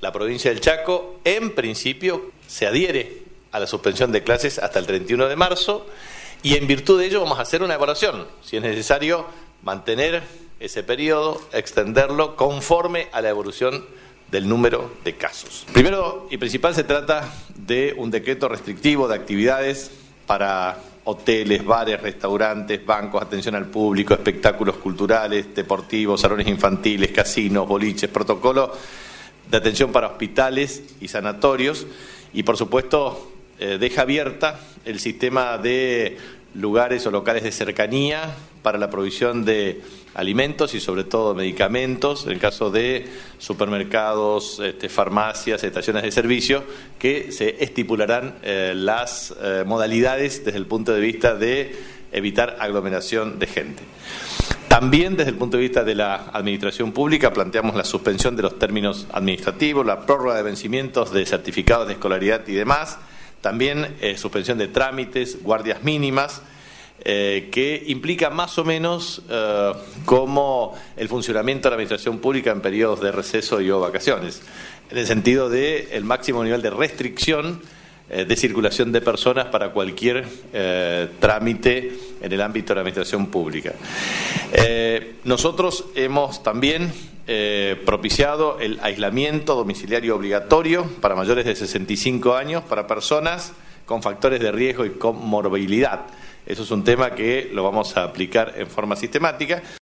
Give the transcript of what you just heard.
la provincia del Chaco, en principio, se adhiere a la suspensión de clases hasta el 31 de marzo y en virtud de ello vamos a hacer una evaluación, si es necesario mantener ese periodo, extenderlo conforme a la evolución del número de casos. Primero y principal se trata de un decreto restrictivo de actividades para hoteles, bares, restaurantes, bancos, atención al público, espectáculos culturales, deportivos, salones infantiles, casinos, boliches, protocolo de atención para hospitales y sanatorios y, por supuesto, deja abierta el sistema de lugares o locales de cercanía para la provisión de alimentos y sobre todo medicamentos, en el caso de supermercados, farmacias, estaciones de servicio, que se estipularán las modalidades desde el punto de vista de evitar aglomeración de gente. También desde el punto de vista de la administración pública planteamos la suspensión de los términos administrativos, la prórroga de vencimientos de certificados de escolaridad y demás, también suspensión de trámites, guardias mínimas, que implica más o menos como el funcionamiento de la administración pública en periodos de receso y o vacaciones, en el sentido de el máximo nivel de restricción de circulación de personas para cualquier trámite en el ámbito de la administración pública. Nosotros hemos también propiciado el aislamiento domiciliario obligatorio para mayores de 65 años, para personas con factores de riesgo y con morbilidad. Eso es un tema que lo vamos a aplicar en forma sistemática.